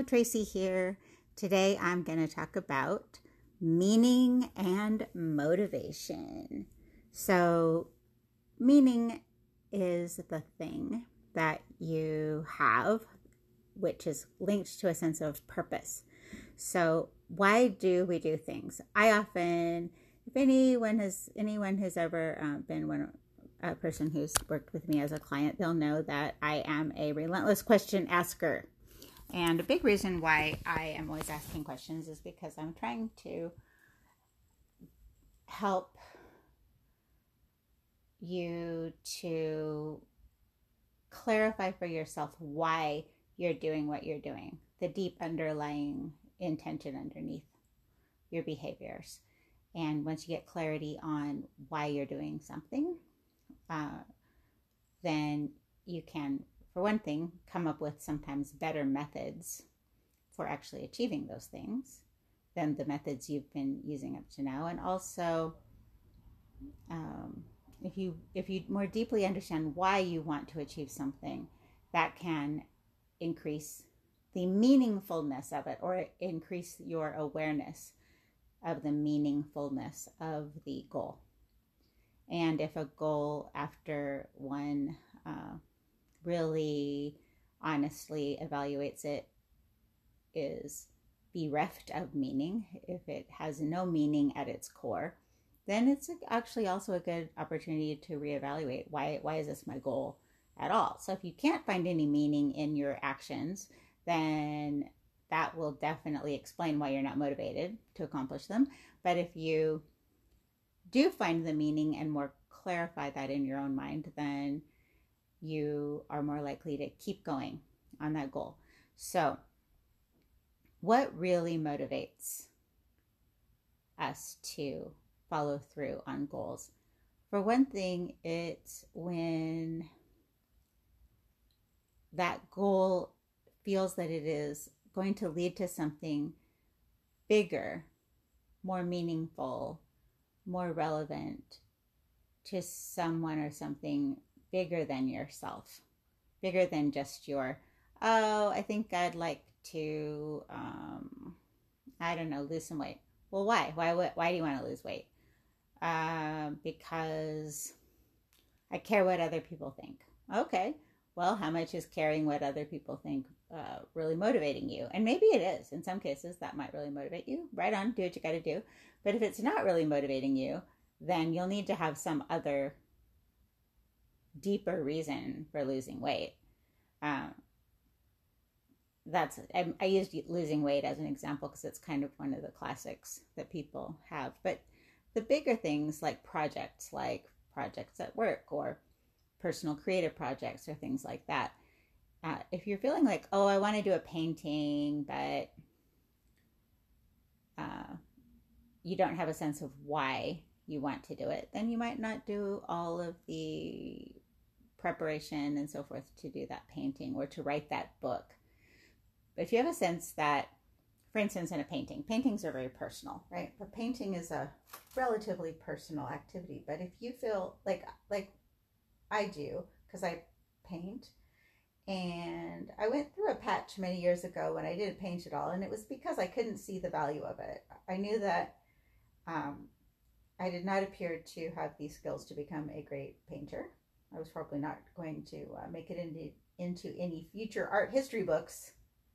Hello, Tracy here. Today I'm going to talk about meaning and motivation. So, meaning is the thing that you have, which is linked to a sense of purpose. So, why do we do things? I often, if anyone who's ever been a person who's worked with me as a client, they'll know that I am a relentless question asker. And a big reason why I am always asking questions is because I'm trying to help you to clarify for yourself why you're doing what you're doing, the deep underlying intention underneath your behaviors. And once you get clarity on why you're doing something, then you can, for one thing, come up with sometimes better methods for actually achieving those things than the methods you've been using up to now. And also, if you more deeply understand why you want to achieve something, that can increase the meaningfulness of it, or increase your awareness of the meaningfulness of the goal. And if a goal, after one really honestly evaluates it, is bereft of meaning, if it has no meaning at its core, then it's actually also a good opportunity to reevaluate why is this my goal at all. So if you can't find any meaning in your actions, then that will definitely explain why you're not motivated to accomplish them. But if you do find the meaning and more clarify that in your own mind, then you are more likely to keep going on that goal. So what really motivates us to follow through on goals? For one thing, it's when that goal feels that it is going to lead to something bigger, more meaningful, more relevant to someone or something bigger than yourself, bigger than just your, oh, I think I'd like to, I don't know, lose some weight. Well, why? Why do you want to lose weight? Because I care what other people think. Okay, well, how much is caring what other people think really motivating you? And maybe it is. In some cases, that might really motivate you. Right on, do what you got to do. But if it's not really motivating you, then you'll need to have some other deeper reason for losing weight. I used losing weight as an example because it's kind of one of the classics that people have. But the bigger things, like projects at work, or personal creative projects, or things like that. If you're feeling like, oh, I want to do a painting, but you don't have a sense of why you want to do it, then you might not do all of the preparation and so forth to do that painting or to write that book. But if you have a sense that, for instance, in a painting, paintings are very personal, right? But painting is a relatively personal activity. But if you feel like I do, because I paint, and I went through a patch many years ago when I didn't paint at all, and it was because I couldn't see the value of it. I knew that I did not appear to have these skills to become a great painter. I was probably not going to make it into any future art history books.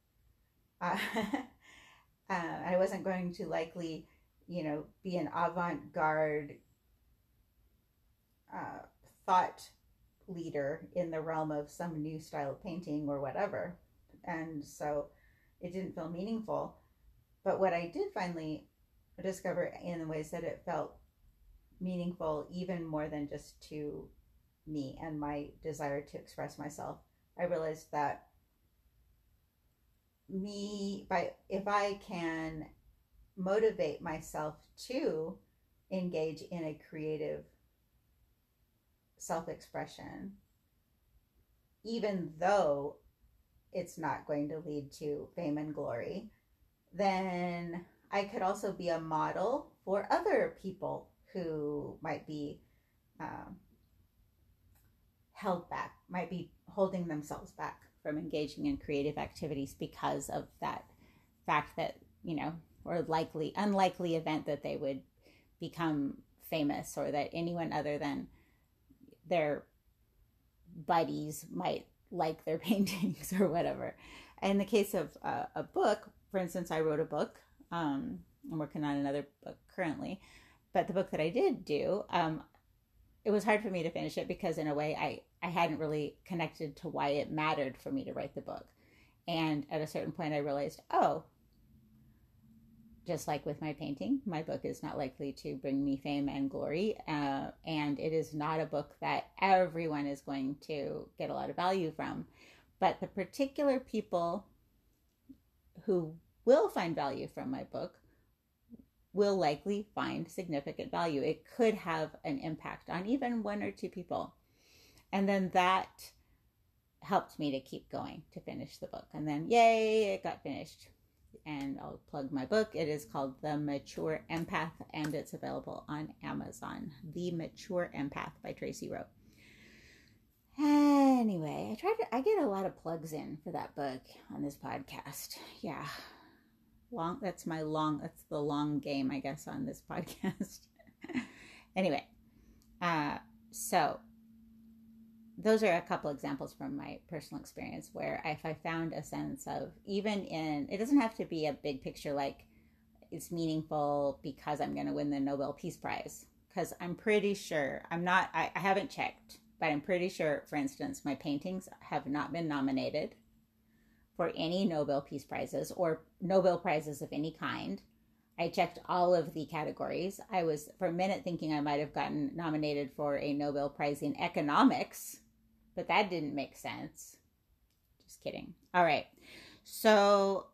I wasn't going to likely, be an avant-garde thought leader in the realm of some new style of painting or whatever. And so it didn't feel meaningful. But what I did finally discover in the ways that it felt meaningful, even more than just to me and my desire to express myself, I realized that if I can motivate myself to engage in a creative self-expression, even though it's not going to lead to fame and glory, then I could also be a model for other people who might be held back, might be holding themselves back from engaging in creative activities because of that fact that, or unlikely event that they would become famous, or that anyone other than their buddies might like their paintings or whatever. In the case of a book, for instance, I wrote a book. I'm working on another book currently, but the book that I did do, it was hard for me to finish it because in a way I hadn't really connected to why it mattered for me to write the book. And at a certain point I realized, oh, just like with my painting, my book is not likely to bring me fame and glory. And it is not a book that everyone is going to get a lot of value from. But the particular people who will find value from my book will likely find significant value. It could have an impact on even one or two people. And then that helped me to keep going to finish the book. And then, yay, it got finished. And I'll plug my book. It is called The Mature Empath, and it's available on Amazon. The Mature Empath by Tracy Rowe. Anyway, I get a lot of plugs in for that book on this podcast. Yeah. That's the long game, I guess, on this podcast. Anyway, so those are a couple examples from my personal experience where if I found a sense of, it doesn't have to be a big picture like it's meaningful because I'm going to win the Nobel Peace Prize. Because I'm pretty sure, I haven't checked, but I'm pretty sure, for instance, my paintings have not been nominated for any Nobel Peace Prizes or Nobel Prizes of any kind. I checked all of the categories. I was, for a minute, thinking I might have gotten nominated for a Nobel Prize in economics, but that didn't make sense. Just kidding. All right. So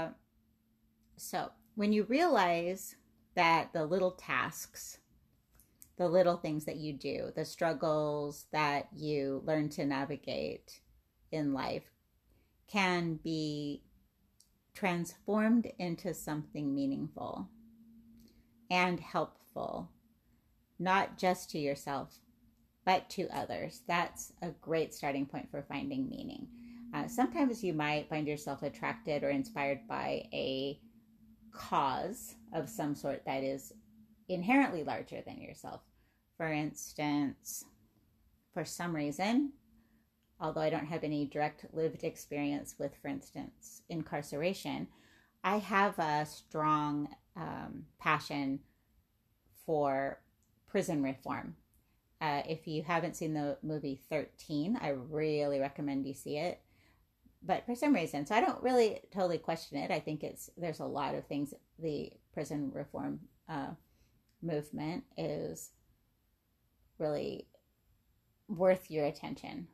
when you realize that the little tasks, the little things that you do, the struggles that you learn to navigate in life can be transformed into something meaningful and helpful, not just to yourself, but to others. That's a great starting point for finding meaning. Sometimes you might find yourself attracted or inspired by a cause of some sort that is inherently larger than yourself. For instance, for some reason, although I don't have any direct lived experience with, for instance, incarceration, I have a strong passion for prison reform. If you haven't seen the movie 13, I really recommend you see it. But for some reason, so I don't really totally question it. I think there's a lot of things. The prison reform movement is really worth your attention.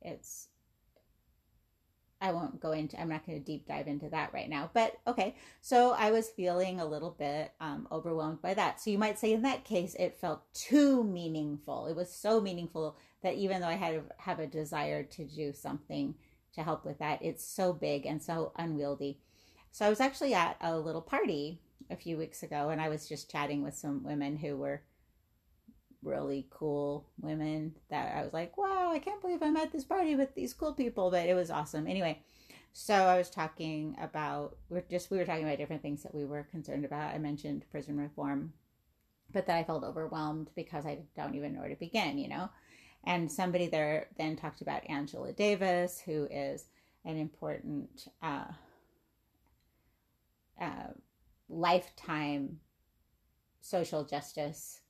I'm not going to deep dive into that right now, but okay. So I was feeling a little bit overwhelmed by that. So you might say in that case, it felt too meaningful. It was so meaningful that even though I have a desire to do something to help with that, it's so big and so unwieldy. So I was actually at a little party a few weeks ago, and I was just chatting with some women who were really cool women that I was like, wow, I can't believe I'm at this party with these cool people, but it was awesome. Anyway, so I was talking about, we were talking about different things that we were concerned about. I mentioned prison reform, but that I felt overwhelmed because I don't even know where to begin, And somebody there then talked about Angela Davis, who is an important lifetime social justice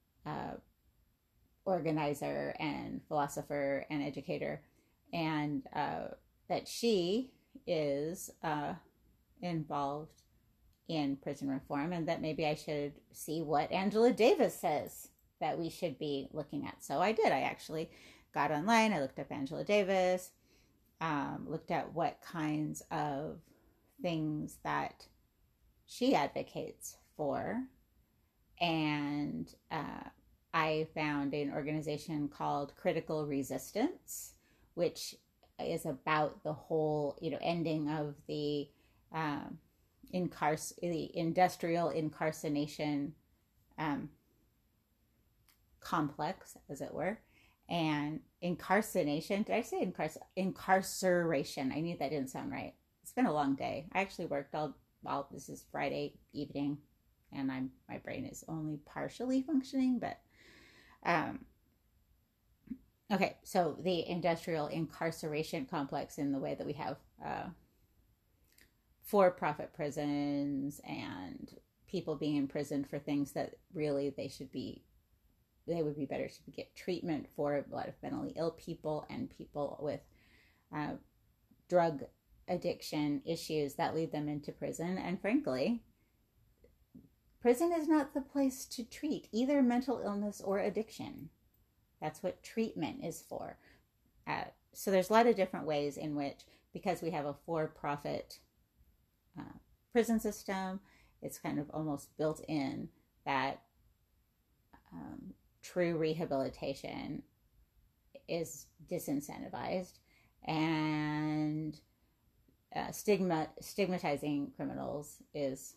organizer and philosopher and educator, and that she is involved in prison reform, and that maybe I should see what Angela Davis says that we should be looking at. So I did. I actually got online. I looked up Angela Davis, looked at what kinds of things that she advocates for, and I found an organization called Critical Resistance, which is about the whole, ending of the industrial incarceration complex, as it were. And incarceration. Did I say incarceration? I knew that didn't sound right. It's been a long day. I actually worked well, this is Friday evening, and my brain is only partially functioning, but okay, so the industrial incarceration complex, in the way that we have for-profit prisons and people being imprisoned for things that really they would be better to get treatment for. A lot of mentally ill people and people with drug addiction issues that lead them into prison. And frankly, prison is not the place to treat either mental illness or addiction. That's what treatment is for. So there's a lot of different ways in which, because we have a for-profit prison system, it's kind of almost built in that true rehabilitation is disincentivized, and stigmatizing criminals is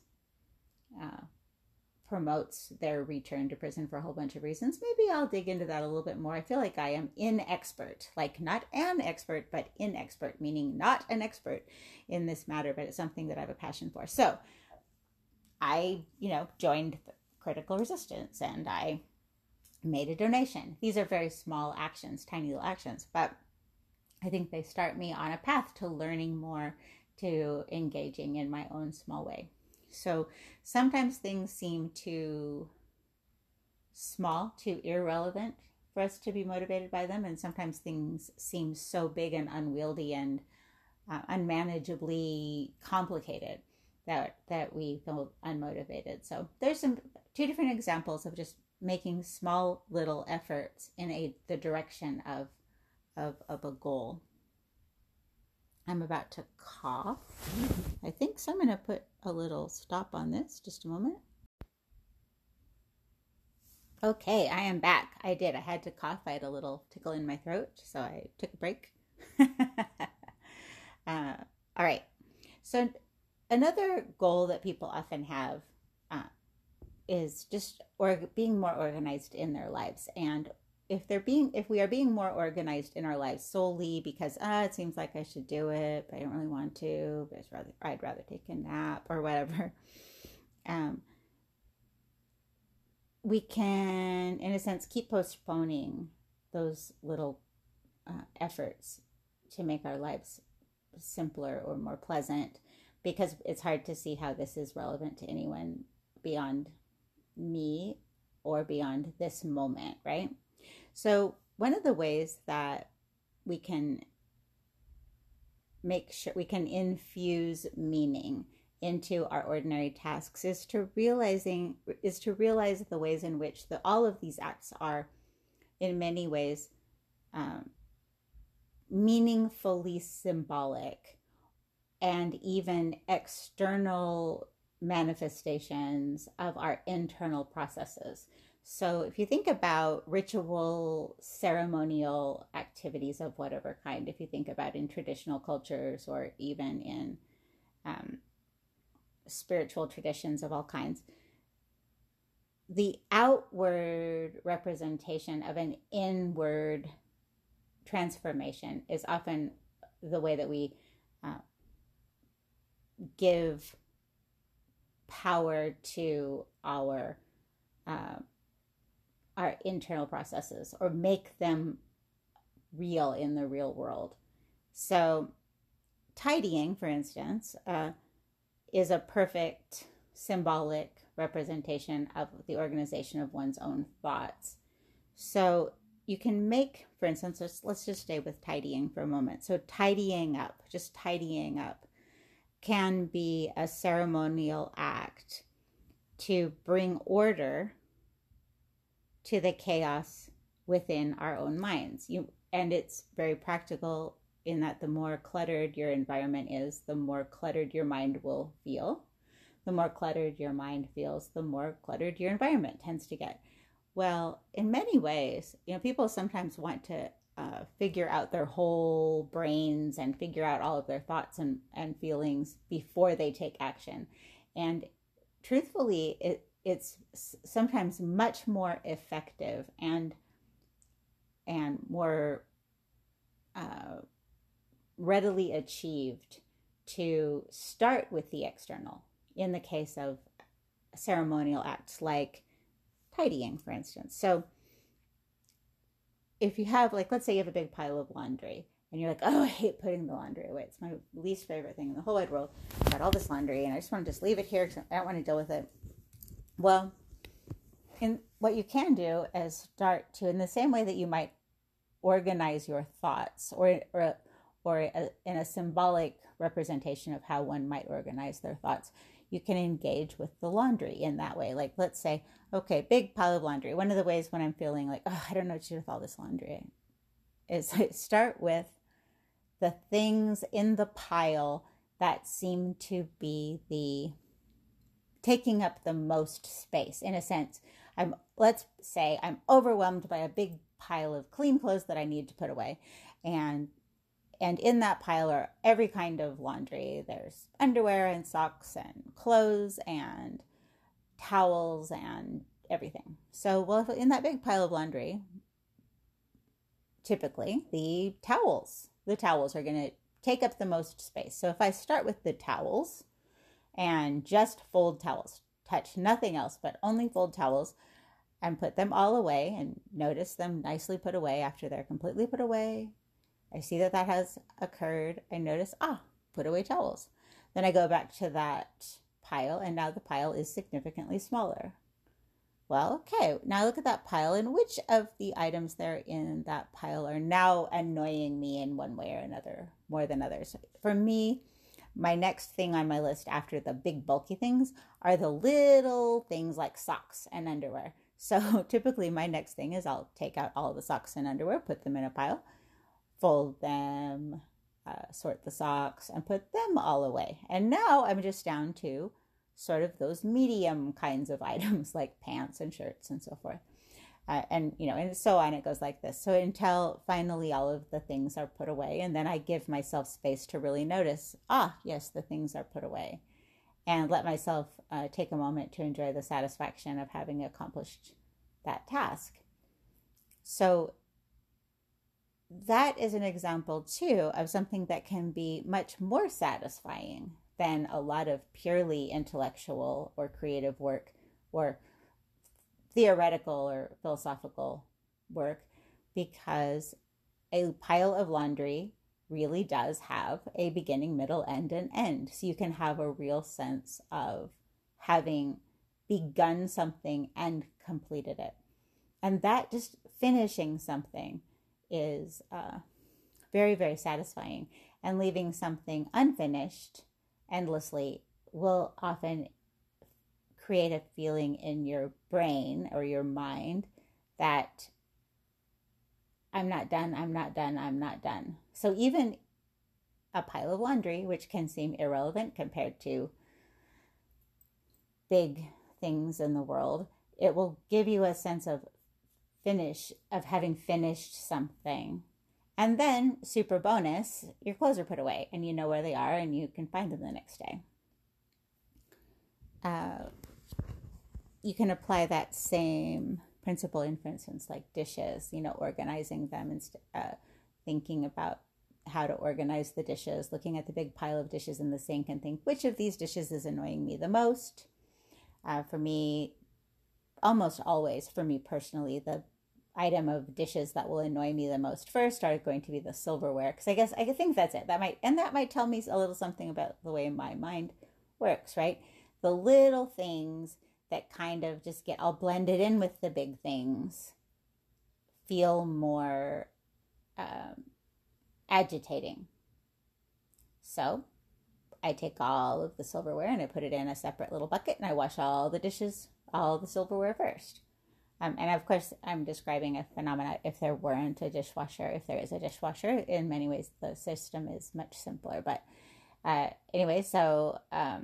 promotes their return to prison for a whole bunch of reasons. Maybe I'll dig into that a little bit more. I feel like I am inexpert, like not an expert, but inexpert, meaning not an expert in this matter, but it's something that I have a passion for. So I, joined Critical Resistance, and I made a donation. These are very small actions, tiny little actions, but I think they start me on a path to learning more, to engaging in my own small way. So sometimes things seem too small, too irrelevant for us to be motivated by them. And sometimes things seem so big and unwieldy and unmanageably complicated that we feel unmotivated. So there's two different examples of just making small little efforts in the direction of a goal. I'm about to cough. I think so. I'm going to put a little stop on this. Just a moment. Okay, I am back. I had to cough. I had a little tickle in my throat, so I took a break. All right. So another goal that people often have is just being more organized in their lives. And if we are being more organized in our lives solely because it seems like I should do it, but I don't really want to, but I'd rather take a nap or whatever, we can, in a sense, keep postponing those little efforts to make our lives simpler or more pleasant, because it's hard to see how this is relevant to anyone beyond me or beyond this moment, right? So one of the ways that we can make sure we can infuse meaning into our ordinary tasks is to realize the ways in which all of these acts are, in many ways, meaningfully symbolic and even external manifestations of our internal processes. So if you think about ritual, ceremonial activities of whatever kind, if you think about in traditional cultures or even in spiritual traditions of all kinds, the outward representation of an inward transformation is often the way that we give power to our internal processes, or make them real in the real world. So tidying, for instance, is a perfect symbolic representation of the organization of one's own thoughts. So you can make, for instance, let's just stay with tidying for a moment. So tidying up, can be a ceremonial act to bring order to the chaos within our own minds. And it's very practical in that the more cluttered your environment is, the more cluttered your mind will feel. The more cluttered your mind feels, the more cluttered your environment tends to get. Well, in many ways, people sometimes want to figure out their whole brains and figure out all of their thoughts and feelings before they take action. And truthfully, it's sometimes much more effective and more readily achieved to start with the external in the case of ceremonial acts like tidying, for instance. So if you have, like, let's say you have a big pile of laundry and you're like, oh, I hate putting the laundry away. It's my least favorite thing in the whole wide world. I've got all this laundry and I just want to just leave it here because I don't want to deal with it. Well, what you can do is start to, in the same way that you might organize your thoughts or in a symbolic representation of how one might organize their thoughts, you can engage with the laundry in that way. Like, let's say, okay, big pile of laundry. One of the ways when I'm feeling like, oh, I don't know what to do with all this laundry is I start with the things in the pile that seem to be the taking up the most space. In a sense, let's say I'm overwhelmed by a big pile of clean clothes that I need to put away. And in that pile are every kind of laundry. There's underwear and socks and clothes and towels and everything. So, well, in that big pile of laundry, typically the towels are going to take up the most space. So if I start with the towels and just fold towels, touch nothing else but only fold towels, and put them all away and notice them nicely put away after they're completely put away. I see that has occurred. I notice, put away towels. Then I go back to that pile, and now the pile is significantly smaller. Well, okay, now look at that pile, and which of the items there in that pile are now annoying me in one way or another more than others? For me, my next thing on my list after the big bulky things are the little things like socks and underwear. So typically my next thing is I'll take out all the socks and underwear, put them in a pile, fold them, sort the socks, and put them all away. And now I'm just down to sort of those medium kinds of items like pants and shirts and so forth. And so on, it goes like this. So until finally all of the things are put away, and then I give myself space to really notice, yes, the things are put away, and let myself take a moment to enjoy the satisfaction of having accomplished that task. So that is an example too of something that can be much more satisfying than a lot of purely intellectual or creative work or theoretical or philosophical work, because a pile of laundry really does have a beginning, middle, and an end. So you can have a real sense of having begun something and completed it. And that, just finishing something, is very, very satisfying. And leaving something unfinished endlessly will often create a feeling in your brain or your mind that I'm not done, I'm not done, I'm not done. So even a pile of laundry, which can seem irrelevant compared to big things in the world, it will give you a sense of having finished something. And then, super bonus, your clothes are put away and you know where they are and you can find them the next day. You can apply that same principle in, for instance, like dishes, organizing them and thinking about how to organize the dishes, looking at the big pile of dishes in the sink and think, which of these dishes is annoying me the most? For me, almost always, for me personally, the item of dishes that will annoy me the most first are going to be the silverware, because I think that's it. That might tell me a little something about the way my mind works, right? The little things that kind of just get all blended in with the big things feel more agitating. So I take all of the silverware and I put it in a separate little bucket and I wash all the silverware first. And of course, I'm describing a phenomena if there weren't a dishwasher. If there is a dishwasher, in many ways, the system is much simpler. But anyway, so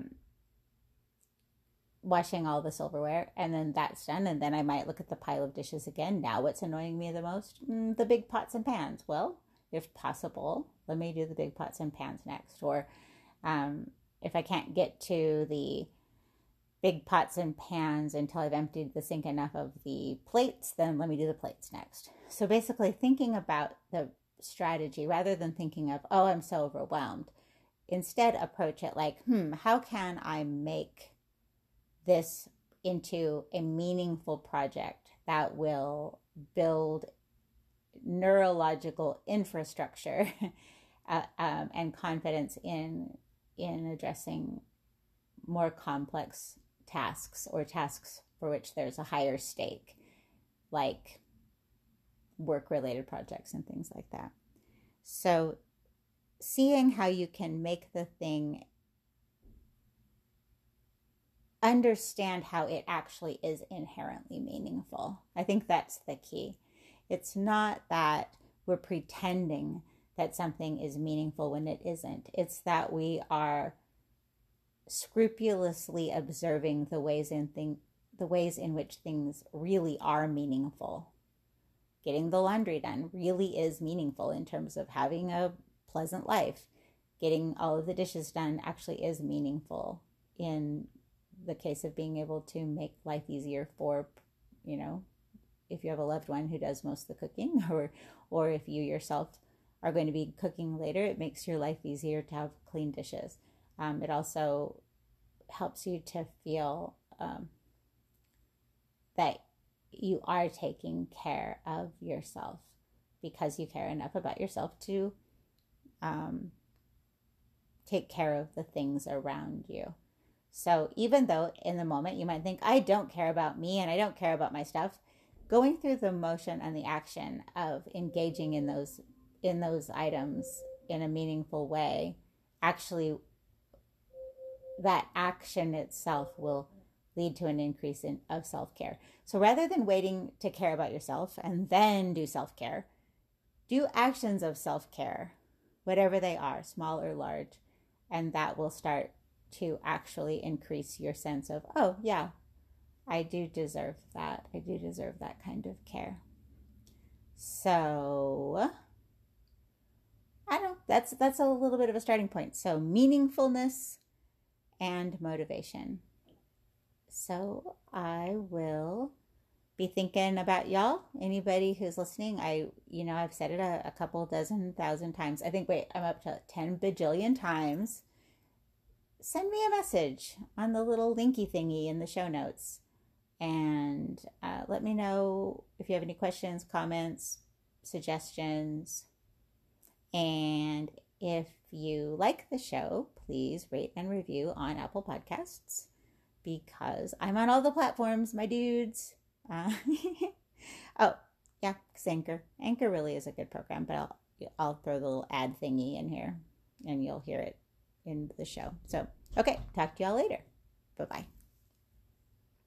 washing all the silverware, and then that's done. And then I might look at the pile of dishes again. Now what's annoying me the most? The big pots and pans. Well, if possible, let me do the big pots and pans next. Or if I can't get to the big pots and pans until I've emptied the sink enough of the plates, then let me do the plates next. So basically thinking about the strategy rather than thinking of, oh, I'm so overwhelmed. Instead, approach it like, how can I make this into a meaningful project that will build neurological infrastructure and confidence in addressing more complex tasks or tasks for which there's a higher stake, like work-related projects and things like that. So seeing how you can make the thing understand how it actually is inherently meaningful. I think that's the key. It's not that we're pretending that something is meaningful when it isn't. It's that we are scrupulously observing the ways in which things really are meaningful. Getting the laundry done really is meaningful in terms of having a pleasant life. Getting all of the dishes done actually is meaningful in the case of being able to make life easier for, if you have a loved one who does most of the cooking, or if you yourself are going to be cooking later, it makes your life easier to have clean dishes. It also helps you to feel that you are taking care of yourself because you care enough about yourself to take care of the things around you. So even though in the moment you might think, I don't care about me and I don't care about my stuff, going through the motion and the action of engaging in those items in a meaningful way, actually that action itself will lead to an increase of self-care. So rather than waiting to care about yourself and then do self-care, do actions of self-care, whatever they are, small or large, and that will start to actually increase your sense of, oh yeah, I do deserve that. I do deserve that kind of care. So I don't know, that's a little bit of a starting point. So meaningfulness and motivation. So I will be thinking about y'all. Anybody who's listening, I've said it a couple dozen thousand times. I think, I'm up to 10 bajillion times. Send me a message on the little linky thingy in the show notes. And let me know if you have any questions, comments, suggestions. And if you like the show, please rate and review on Apple Podcasts, because I'm on all the platforms, my dudes. Oh, yeah, because Anchor really is a good program, but I'll throw the little ad thingy in here and you'll hear it in the show. So, okay, talk to y'all later. Bye-bye.